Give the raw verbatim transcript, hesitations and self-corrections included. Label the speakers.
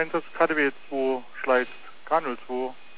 Speaker 1: Einsatz K D W zwei Schleiz K null zwei.